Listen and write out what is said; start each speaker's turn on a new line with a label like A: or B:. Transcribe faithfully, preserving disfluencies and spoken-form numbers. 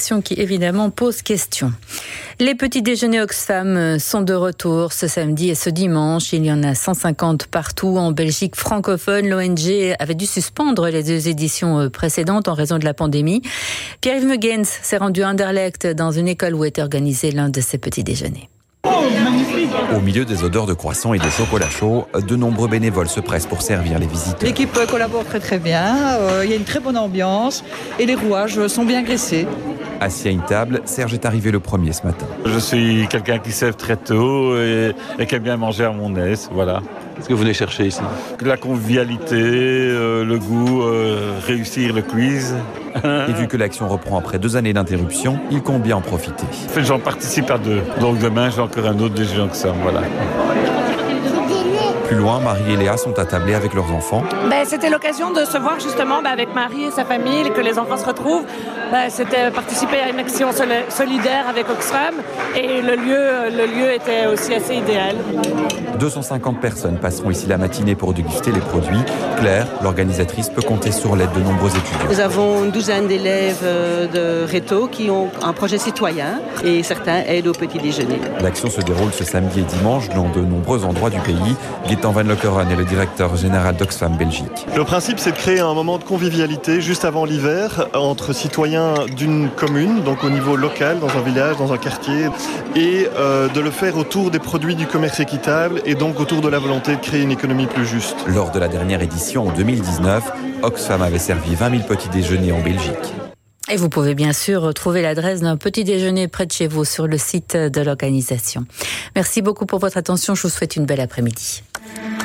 A: Qui évidemment pose question. Les petits déjeuners Oxfam sont de retour ce samedi et ce dimanche. Il y en a cent cinquante partout en Belgique francophone. L'O N G avait dû suspendre les deux éditions précédentes en raison de la pandémie. Pierre-Yves Mugens s'est rendu à Anderlecht dans une école où était organisé l'un de ces petits déjeuners.
B: Au milieu des odeurs de croissants et de chocolat chaud, de nombreux bénévoles se pressent pour servir les visiteurs.
C: L'équipe collabore très très bien, euh, il y a une très bonne ambiance et les rouages sont bien graissés.
B: Assis à une table, Serge est arrivé le premier ce matin.
D: Je suis quelqu'un qui sève très tôt et, et qui aime bien manger à mon aise, voilà.
E: Qu'est-ce que vous venez chercher ici ?
D: La convivialité, euh, le goût, euh, réussir le quiz.
B: Et vu que l'action reprend après deux années d'interruption, il compte bien en profiter.
D: En fait, j'en participe à deux. Donc demain, j'ai encore un autre déjeuner que ça, voilà.
B: Plus loin, Marie et Léa sont attablés avec leurs enfants.
F: Ben, c'était l'occasion de se voir justement ben, avec Marie et sa famille, que les enfants se retrouvent. Ben, c'était participer à une action solidaire avec Oxfam et le lieu, le lieu était aussi assez idéal.
B: deux cent cinquante personnes passeront ici la matinée pour déguster les produits. Claire, l'organisatrice, peut compter sur l'aide de nombreux étudiants.
G: Nous avons une douzaine d'élèves de Réto qui ont un projet citoyen et certains aident au petit déjeuner.
B: L'action se déroule ce samedi et dimanche dans de nombreux endroits du pays. Gaëtan Van Lokeren est le directeur général d'Oxfam Belgique.
H: Le principe, c'est de créer un moment de convivialité juste avant l'hiver entre citoyens d'une commune, donc au niveau local, dans un village, dans un quartier, et euh, de le faire autour des produits du commerce équitable et donc autour de la volonté de créer une économie plus juste.
B: Lors de la dernière édition en deux mille dix-neuf, Oxfam avait servi vingt mille petits déjeuners en Belgique.
A: Et vous pouvez bien sûr trouver l'adresse d'un petit déjeuner près de chez vous sur le site de l'organisation. Merci beaucoup pour votre attention. Je vous souhaite une belle après-midi.